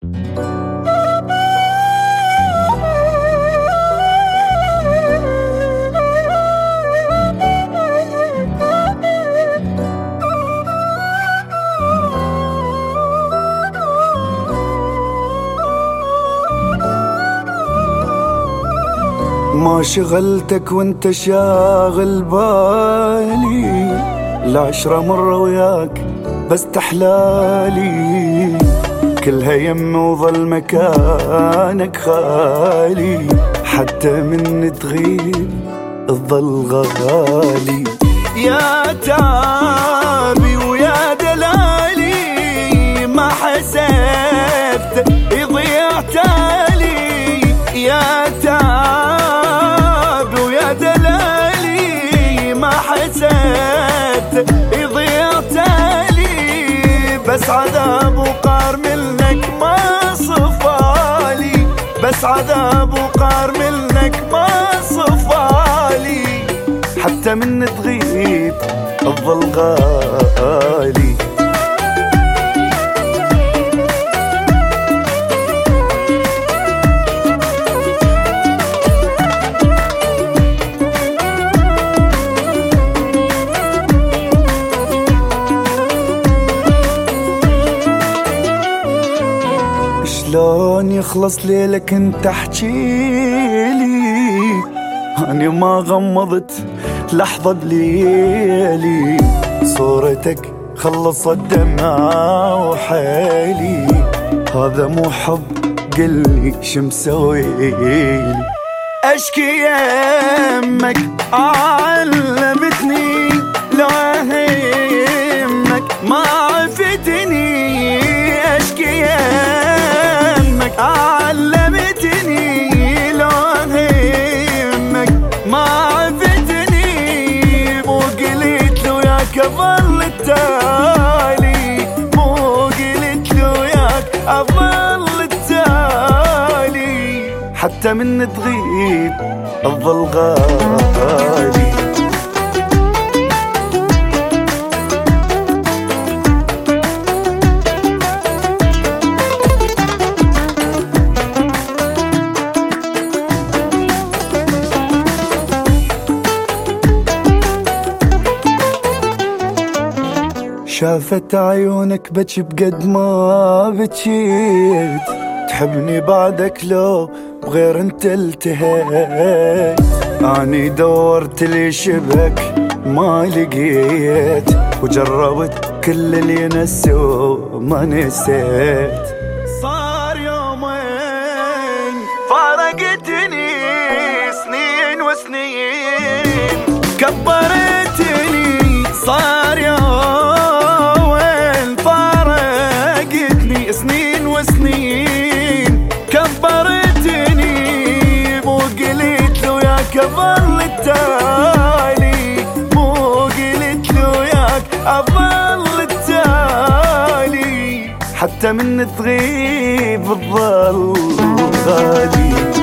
ما شغلتك وانت شاغل بالي، العشرة مرة وياك بس تحلالي، كلها يم وظل مكانك خالي، حتى من تغيب الظل غالي. يا تعبي ويا دلالي، ما حسبت يضيع تالي. يا تعبي ويا دلالي، ما حسبت يضيع تالي، بس عذاب وقار منك ما صفالي، بس عذاب وقار منك ما صفالي، حتى من تغيب الظل غالي. شلون يخلص ليلك انت احجيلي، أنا ما غمضت لحظة بليلي، صورتك خلصت دمع وحالي، هذا مو حب قلي شمسويلي. أشكي يمك علمتني لو أهمك ما عفتني، أشكي يمك علمتني لو أهمك ما عفتني، مو قلت له وياك أظل التالي، مو قلت له وياك أظل التالي، حتى من تغيب الظل غالي. شافت عيونك بكي بقد ما بكيت، تحبني بعدك لو بغير انت التهيت، اني دورت لي شبك ما لقيت، وجربت كل اللي ينسى وما نسيت. صار يومين فارقتني سنين وسنين كبرتني، صار يومين فارقتني سنين وسنين كبرتني، مو قلت له وياك أظل التالي، مو قلت له وياك أظل التالي، حتى من تغيب الظل غالي.